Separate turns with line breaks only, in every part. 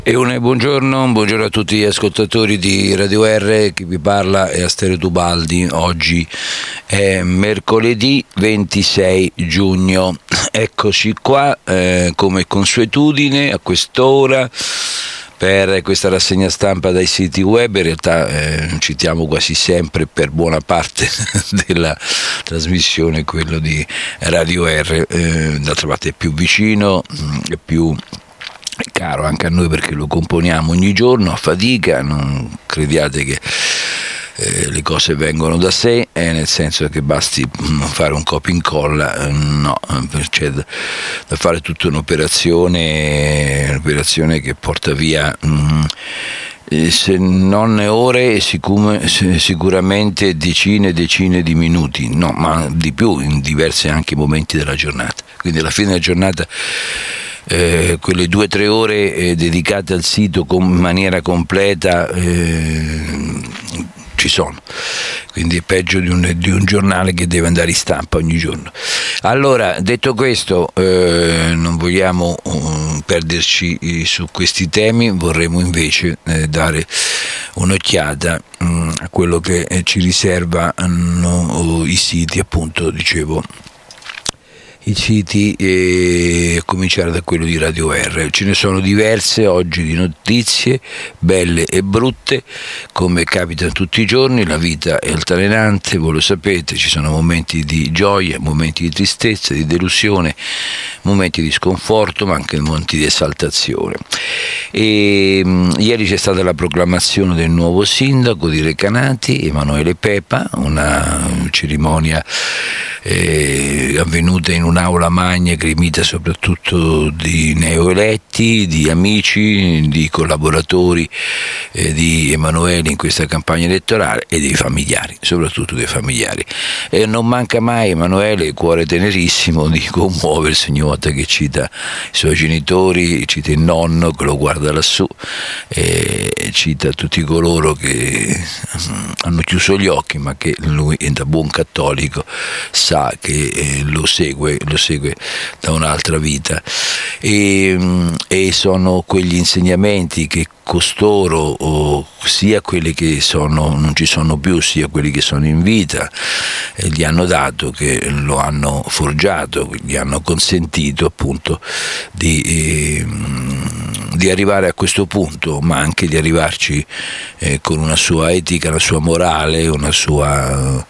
Buongiorno a tutti gli ascoltatori di Radio R, chi vi parla è Asterio Tubaldi. Oggi è mercoledì 26 giugno, eccoci qua come consuetudine a quest'ora per questa rassegna stampa dai siti web. In realtà citiamo quasi sempre per buona parte della trasmissione quello di Radio R, d'altra parte è più vicino, è più caro anche a noi perché lo componiamo ogni giorno a fatica. Non crediate che le cose vengono da sé, nel senso che basti fare un copia e incolla, no, c'è da fare tutta un'operazione che porta via se non ore, sicuramente decine di minuti, no, ma di più in diversi anche momenti della giornata. Quindi alla fine della giornata quelle 2 o 3 ore dedicate al sito in maniera completa ci sono, quindi è peggio di un giornale che deve andare in stampa ogni giorno. Allora, detto questo, non vogliamo perderci su questi temi, vorremmo invece dare un'occhiata a quello che ci riservano i siti, appunto, dicevo, i siti, a cominciare da quello di Radio R. Ce ne sono diverse oggi di notizie, belle e brutte, come capita tutti i giorni. La vita è altalenante, voi lo sapete, ci sono momenti di gioia, momenti di tristezza, di delusione, momenti di sconforto, ma anche momenti di esaltazione. Ieri c'è stata la proclamazione del nuovo sindaco di Recanati, Emanuele Pepa, una cerimonia avvenuta in un'aula magna gremita soprattutto di neoeletti, di amici, di collaboratori di Emanuele in questa campagna elettorale e dei familiari, soprattutto dei familiari. E non manca mai Emanuele, cuore tenerissimo, di commuoversi ogni volta che cita i suoi genitori, cita il nonno che lo guarda lassù, cita tutti coloro che hanno chiuso gli occhi, ma che lui, da buon cattolico, sa che lo segue da un'altra vita, e sono quegli insegnamenti che costoro, sia quelli che non ci sono più, sia quelli che sono in vita, gli hanno dato, che lo hanno forgiato, gli hanno consentito appunto di arrivare a questo punto, ma anche di arrivarci con una sua etica, una sua morale, una sua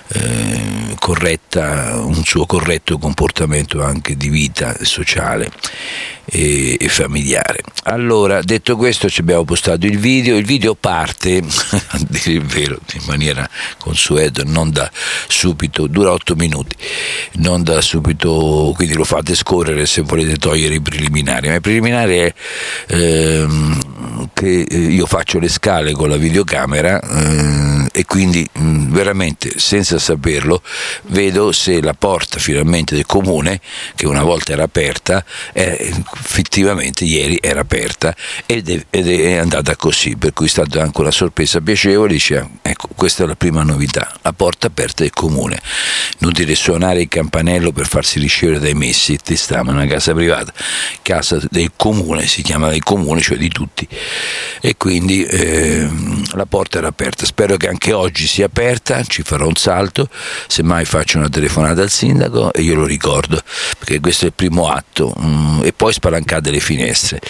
un suo corretto comportamento anche di vita sociale e familiare. Allora, detto questo, ci abbiamo postato il video parte a dire il vero in maniera consueta, non da subito, dura 8 minuti, non da subito, quindi lo fate scorrere se volete togliere i preliminari. Ma il preliminare è che io faccio le scale con la videocamera e quindi veramente senza saperlo vedo se la porta finalmente del comune, che una volta era aperta, effettivamente ieri era aperta ed è andata così, per cui è stata anche una sorpresa piacevole. Dice, ecco, questa è la prima novità, la porta aperta del comune, inutile suonare il campanello per farsi ricevere dai messi, te stiamo in una casa privata, casa del comune, si chiama del comune, cioè di tutti, e quindi la porta era aperta. Spero che anche oggi sia aperta, ci farò un salto, semmai faccio una telefonata al sindaco e io lo ricordo, perché questo è il primo atto. E poi spalancate le finestre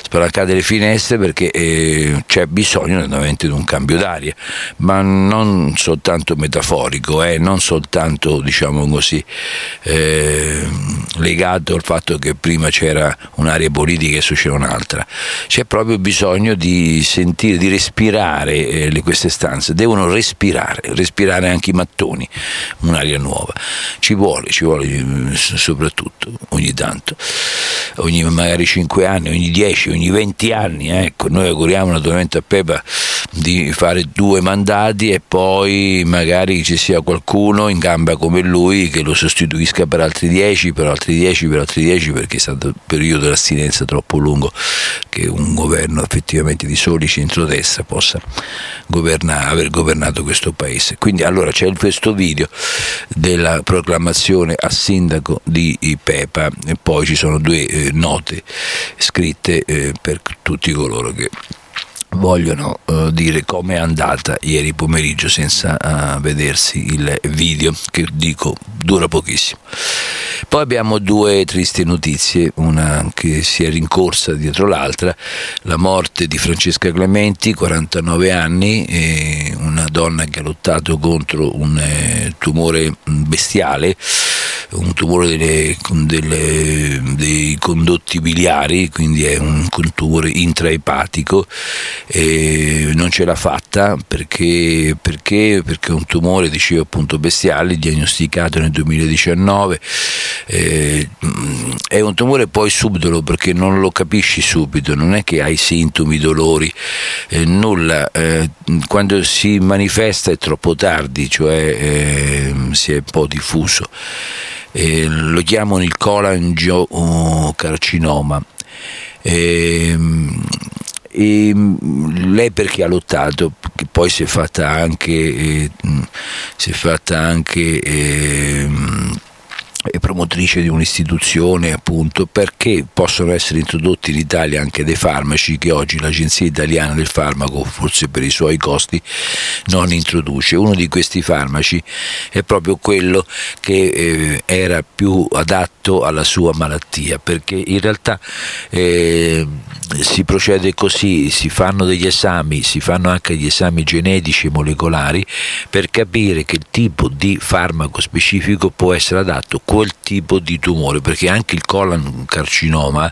perché c'è bisogno naturalmente di un cambio d'aria, ma non soltanto metaforico, non soltanto, diciamo così, legato al fatto che prima c'era un'area politica e adesso c'è un'altra. C'è proprio bisogno di sentire, di respirare queste stanze, devono respirare anche i mattoni, un'aria nuova. Ci vuole soprattutto ogni tanto, magari 5 anni, ogni 10, ogni 20 anni. Ecco, noi auguriamo naturalmente a Pepa di fare 2 mandati e poi magari ci sia qualcuno in gamba come lui che lo sostituisca per altri 10, per altri 10, per altri 10, perché è stato un periodo di astinenza troppo lungo che un governo effettivamente di soli centrodestra possa aver governato questo paese. Quindi allora c'è questo video della proclamazione a sindaco di Pepa e poi ci sono 2 note scritte per tutti coloro che vogliono dire come è andata ieri pomeriggio senza vedersi il video, che dico dura pochissimo. Poi abbiamo 2 tristi notizie, una che si è rincorsa dietro l'altra: la morte di Francesca Clementi, 49 anni, una donna che ha lottato contro un tumore bestiale, un tumore dei condotti biliari, quindi è un tumore intraepatico, e non ce l'ha fatta perché è un tumore, dicevo appunto, bestiale, diagnosticato nel 2019. È un tumore poi subdolo, perché non lo capisci subito, non è che hai sintomi, dolori, nulla. Quando si manifesta è troppo tardi, cioè si è un po' diffuso. Lo chiamano il colangiocarcinoma. Lei perché ha lottato, che poi si è fatta anche è promotrice di un'istituzione, appunto, perché possono essere introdotti in Italia anche dei farmaci che oggi l'Agenzia Italiana del Farmaco, forse per i suoi costi, non introduce. Uno di questi farmaci è proprio quello che era più adatto alla sua malattia, perché in realtà si procede così: si fanno degli esami, si fanno anche gli esami genetici e molecolari per capire che tipo di farmaco specifico può essere adatto a quel tipo di tumore, perché anche il colangiocarcinoma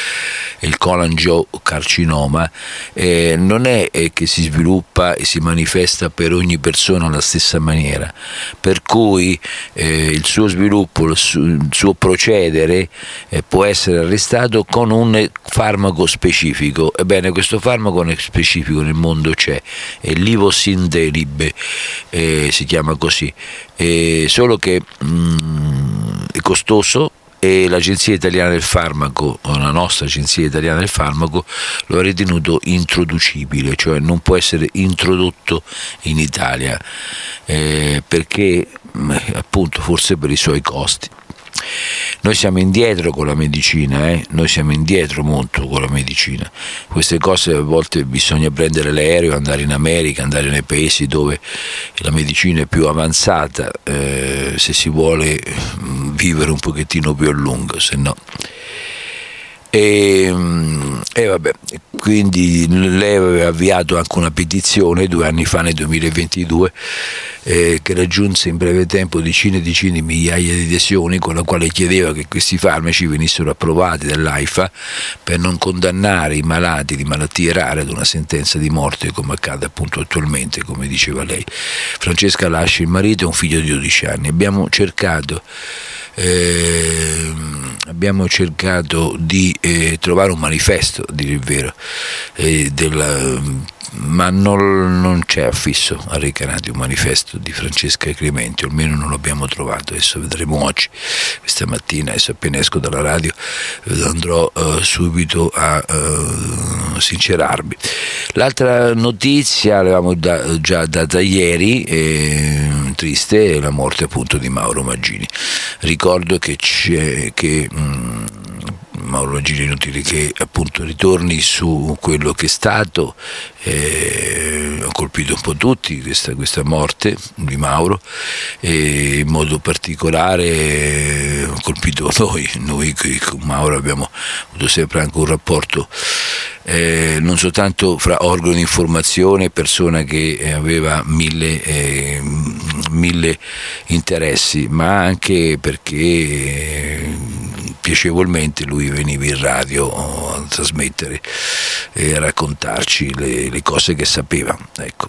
non è che si sviluppa e si manifesta per ogni persona alla stessa maniera, per cui il suo sviluppo, il suo procedere può essere arrestato con un farmaco specifico. Ebbene, questo farmaco specifico nel mondo c'è, è l'Ivosindelib, si chiama così, solo che è costoso, e l'Agenzia Italiana del Farmaco, la nostra Agenzia Italiana del Farmaco, lo ha ritenuto introducibile, cioè non può essere introdotto in Italia, perché appunto forse per i suoi costi. Noi siamo indietro con la medicina, noi siamo indietro molto con la medicina. Queste cose a volte bisogna prendere l'aereo, andare in America, andare nei paesi dove la medicina è più avanzata, se si vuole vivere un pochettino più a lungo, se no. E vabbè, quindi lei aveva avviato anche una petizione 2 anni fa, nel 2022, che raggiunse in breve tempo decine e decine di migliaia di adesioni, con la quale chiedeva che questi farmaci venissero approvati dall'AIFA per non condannare i malati di malattie rare ad una sentenza di morte, come accade appunto attualmente, come diceva lei. Francesca lascia il marito e un figlio di 12 anni. Abbiamo cercato di trovare un manifesto, a dire il vero, ma non c'è affisso a Recanati un manifesto di Francesca Clementi, o almeno non l'abbiamo trovato. Adesso vedremo oggi, questa mattina, adesso appena esco dalla radio andrò subito a sincerarmi. L'altra notizia l'avevamo già data ieri, triste, è la morte appunto di Mauro Maggini. Ricordo che Mauro Maggini, inutile che appunto ritorni su quello che è stato, ha colpito un po' tutti questa morte di Mauro, e in modo particolare ha colpito noi che con Mauro abbiamo avuto sempre anche un rapporto non soltanto fra organo di informazione e persona che aveva mille interessi, ma anche perché piacevolmente lui veniva in radio a trasmettere e a raccontarci le cose che sapeva, ecco.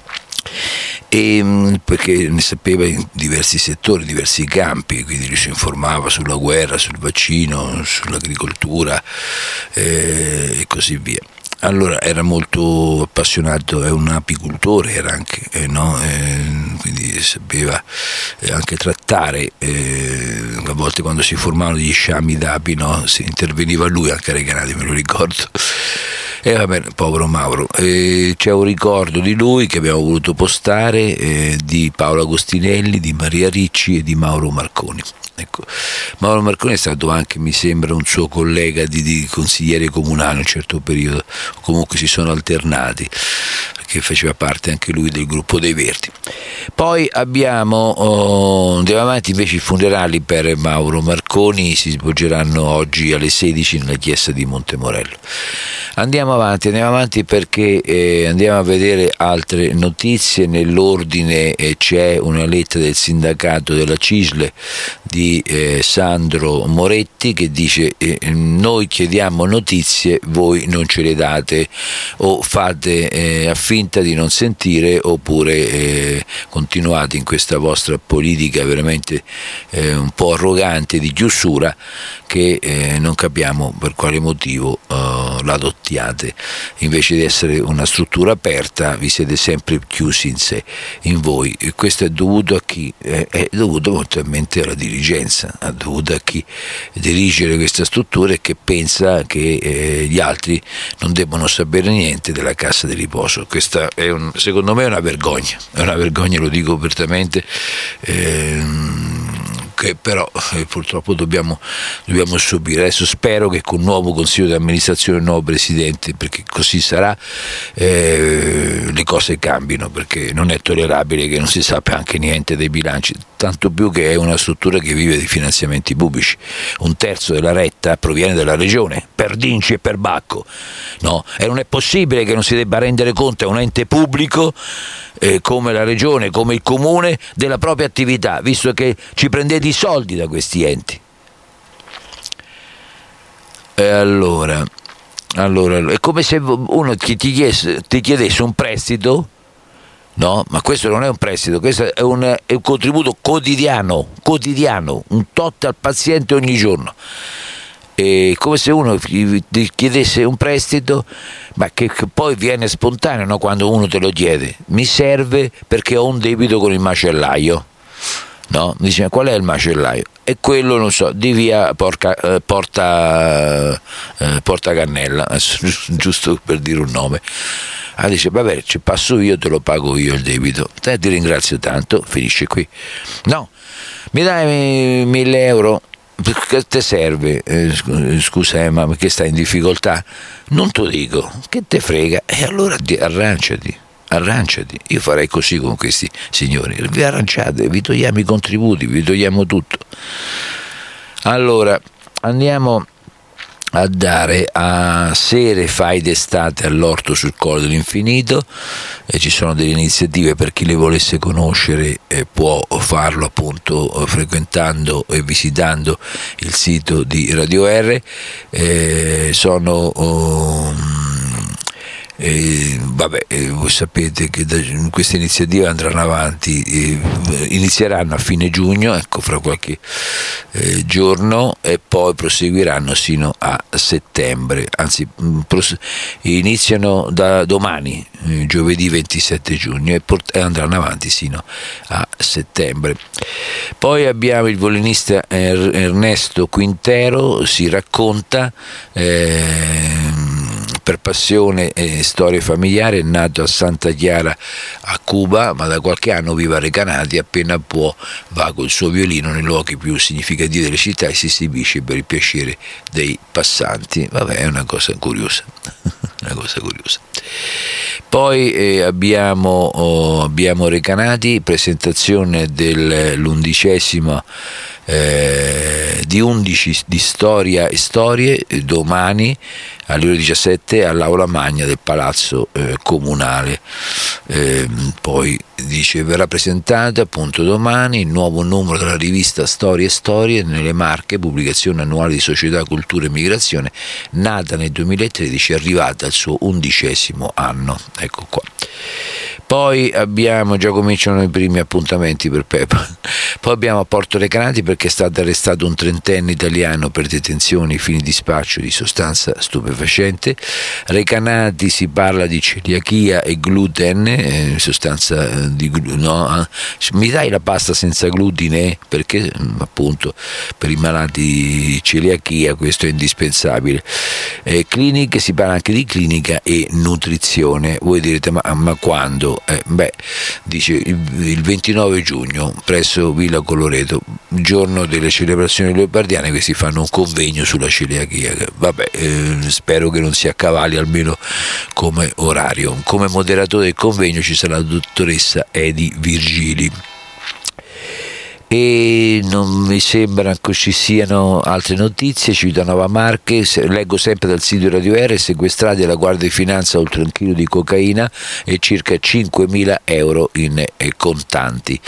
E perché ne sapeva in diversi settori, diversi campi, quindi lui si informava sulla guerra, sul vaccino, sull'agricoltura e così via. Allora era molto appassionato, è un apicoltore, era anche, quindi sapeva anche trattare, a volte quando si formavano degli sciami d'api, no, si interveniva lui anche ai Recanati, me lo ricordo. E vabbè, povero Mauro. C'è un ricordo di lui che abbiamo voluto postare, di Paolo Agostinelli, di Maria Ricci e di Mauro Marconi. Ecco, Mauro Marconi è stato anche, mi sembra, un suo collega di consigliere comunale in un certo periodo, comunque si sono alternati, che faceva parte anche lui del gruppo dei Verdi. Poi andiamo avanti, invece i funerali per Mauro Marconi si svolgeranno oggi alle 16 nella chiesa di Montemorello. Andiamo avanti perché andiamo a vedere altre notizie. Nell'ordine c'è una lettera del sindacato della CISL di Sandro Moretti che dice noi chiediamo notizie, voi non ce le date, o fate finta di non sentire, oppure continuate in questa vostra politica veramente un po' arrogante di chiusura che non capiamo per quale motivo l'adottiate. Invece di essere una struttura aperta vi siete sempre chiusi in sé, in voi. E questo è dovuto a chi? È dovuto eventualmente alla dirigenza, è dovuto a chi dirige questa struttura e che pensa che gli altri non debbono sapere niente della cassa di riposo. Questa è secondo me è una vergogna, lo dico apertamente, che però purtroppo dobbiamo subire. Adesso spero che con il nuovo consiglio di amministrazione, il nuovo presidente, perché così sarà, le cose cambino, perché non è tollerabile che non si sappia anche niente dei bilanci, tanto più che è una struttura che vive di finanziamenti pubblici. 1/3 della retta proviene dalla regione, per Dinci e per Bacco, no? E non è possibile che non si debba rendere conto a un ente pubblico come la regione, come il comune, della propria attività, visto che ci prendete i soldi da questi enti. E allora è come se uno ti chiedesse un prestito, no? Ma questo non è un prestito, questo è un contributo quotidiano, un tot al paziente ogni giorno. È come se uno ti chiedesse un prestito, ma che poi viene spontaneo, no? Quando uno te lo chiede, mi serve perché ho un debito con il macellaio, no? Mi dice, qual è il macellaio? E quello, non so, di via Porta Cannella, giusto per dire un nome. Dice, vabbè, ci passo io, te lo pago io il debito, ti ringrazio tanto, finisce qui. No, mi dai 1.000 euro? Che te serve? Scusa, ma perché stai in difficoltà? Non te lo dico, che te frega? E allora arrangiati. Io farei così con questi signori, vi arrangiate, vi togliamo i contributi, vi togliamo tutto. Allora andiamo a dare a Sere Fai d'estate all'Orto sul Colle dell'Infinito, ci sono delle iniziative per chi le volesse conoscere, può farlo appunto frequentando e visitando il sito di Radio R. Voi sapete che queste iniziative andranno avanti, inizieranno a fine giugno, ecco, fra qualche giorno, e poi proseguiranno sino a settembre, anzi iniziano da domani, giovedì 27 giugno, e andranno avanti sino a settembre. Poi abbiamo il violinista Ernesto Quintero, si racconta per passione e storia familiare, è nato a Santa Chiara a Cuba, ma da qualche anno vive a Recanati. Appena può va col suo violino nei luoghi più significativi delle città e si esibisce per il piacere dei passanti. Vabbè, è una cosa curiosa. Poi abbiamo Recanati, presentazione dell'11ª di 11 di storia e storie, domani alle ore 17 all'Aula Magna del Palazzo Comunale. Poi dice verrà presentata appunto domani il nuovo numero della rivista Storie e Storie nelle Marche, pubblicazione annuale di Società Cultura e Migrazione, nata nel 2013, arrivata al suo 11° anno. Ecco qua. Poi già cominciano i primi appuntamenti per Pepa. Poi abbiamo a Porto Recanati perché è stato arrestato un 30enne italiano per detenzione ai fini di spaccio di sostanza stupefacente. Recanati si parla di celiachia e gluten, sostanza di mi dai la pasta senza glutine? Perché appunto per i malati di celiachia questo è indispensabile. Cliniche, si parla anche di clinica e nutrizione. Voi direte ma quando? Dice il 29 giugno presso Villa Coloreto, giorno delle celebrazioni leopardiane, che si fanno un convegno sulla celiachia. Spero che non si accavalli almeno come orario. Come moderatore del convegno ci sarà la dottoressa Edi Virgili. E non mi sembra che ci siano altre notizie. Civitanova Marche, leggo sempre dal sito Radio R, sequestrati alla Guardia di Finanza oltre 1 chilo di cocaina e circa 5.000 euro in contanti.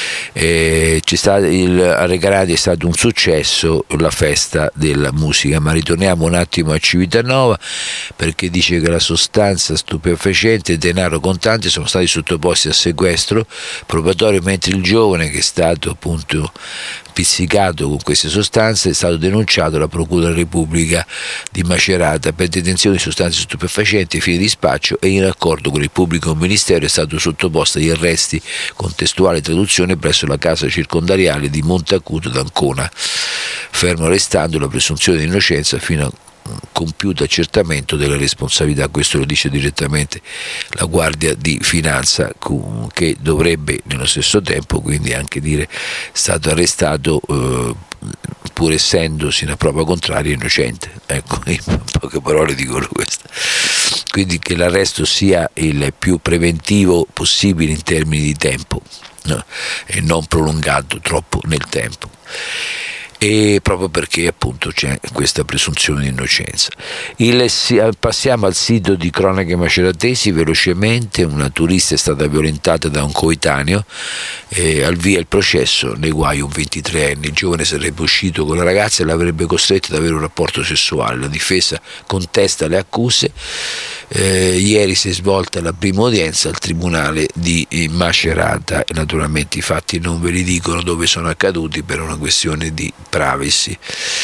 A Recanati è stato un successo la festa della musica, ma ritorniamo un attimo a Civitanova, perché dice che la sostanza stupefacente e denaro contante sono stati sottoposti a sequestro probatorio, mentre il giovane, che è stato appunto pizzicato con queste sostanze, è stato denunciato alla Procura della Repubblica di Macerata per detenzione di sostanze stupefacenti ai fini di spaccio, e in accordo con il pubblico ministero è stato sottoposto agli arresti con testuale traduzione presso la casa circondariale di Montacuto d'Ancona, fermo restando la presunzione di innocenza fino a compiuto accertamento della responsabilità. Questo lo dice direttamente la Guardia di Finanza, che dovrebbe nello stesso tempo quindi anche dire stato arrestato pur essendosi una prova contraria innocente. Ecco, in poche parole dicono questo. Quindi che l'arresto sia il più preventivo possibile in termini di tempo, no? E non prolungato troppo nel tempo. E proprio perché appunto c'è questa presunzione di innocenza. Passiamo al sito di Cronache Maceratesi velocemente. Una turista è stata violentata da un coetaneo, al via il processo, nei guai un 23enne. Il giovane sarebbe uscito con la ragazza e l'avrebbe costretta ad avere un rapporto sessuale. La difesa contesta le accuse. Ieri si è svolta la prima udienza al tribunale di Macerata, e naturalmente i fatti non ve li dicono dove sono accaduti per una questione di privacy.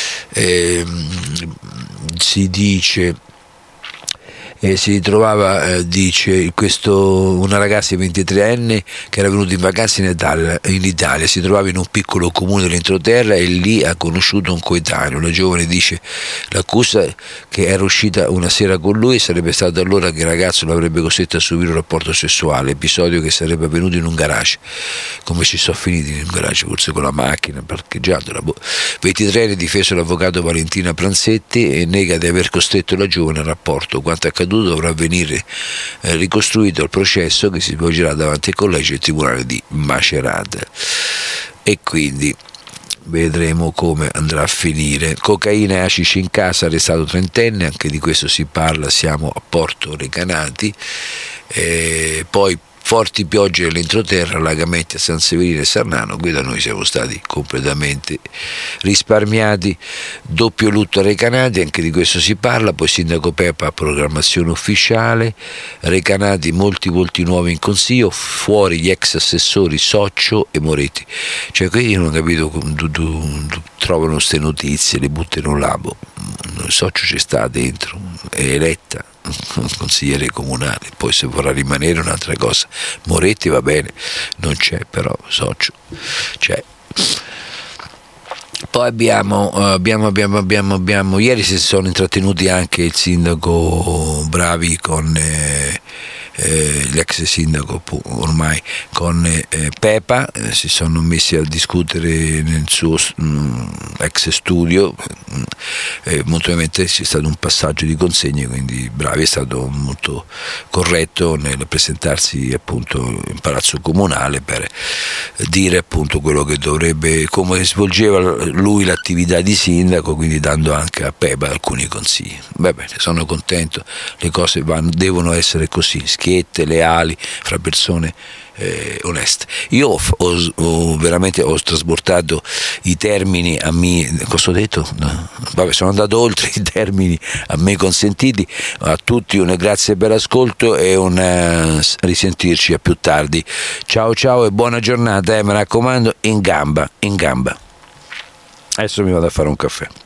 Si dice si ritrovava, una ragazza di 23enne che era venuta in vacanza in Italia, si trovava in un piccolo comune dell'entroterra e lì ha conosciuto un coetaneo. La giovane dice l'accusa che era uscita una sera con lui, e sarebbe stato allora che il ragazzo l'avrebbe costretto a subire un rapporto sessuale, episodio che sarebbe avvenuto in un garage. Come ci sono finiti in un garage? Forse con la macchina parcheggiata. 23enne difeso l'avvocato Valentina Pranzetti e nega di aver costretto la giovane al rapporto. Quanto accaduto dovrà venire ricostruito al processo che si svolgerà davanti al collegio del tribunale di Macerata, e quindi vedremo come andrà a finire. Cocaina e hashish in casa, arrestato 30enne, anche di questo si parla, siamo a Porto Recanati. Poi forti piogge nell'entroterra, allagamenti a San Severino e Sarnano. Qui da noi siamo stati completamente risparmiati. Doppio lutto a Recanati, anche di questo si parla. Poi sindaco Pepa, programmazione ufficiale. Recanati, molti volti nuovi in consiglio, fuori gli ex assessori Soccio e Moretti. Cioè qui io non ho capito, trovano queste notizie, le buttano là. Soccio ci sta dentro, è eletta consigliere comunale, poi se vorrà rimanere è un'altra cosa. Moretti va bene, non c'è, però Soccio c'è. Poi abbiamo ieri si sono intrattenuti anche il sindaco Bravi con l'ex sindaco ormai con Pepa, si sono messi a discutere nel suo ex studio. Molto ovviamente c'è stato un passaggio di consegne, quindi Bravi è stato molto corretto nel presentarsi appunto in Palazzo Comunale per dire appunto quello che dovrebbe, come svolgeva lui l'attività di sindaco, quindi dando anche a Pepa alcuni consigli. Va bene, sono contento, le cose devono essere così. schiette, leali, fra persone oneste. Io veramente ho trasbordato i termini a me, cosa ho detto? No. Vabbè, sono andato oltre i termini a me consentiti. A tutti un grazie per l'ascolto e un risentirci a più tardi. Ciao ciao e buona giornata, mi raccomando, in gamba. Adesso mi vado a fare un caffè.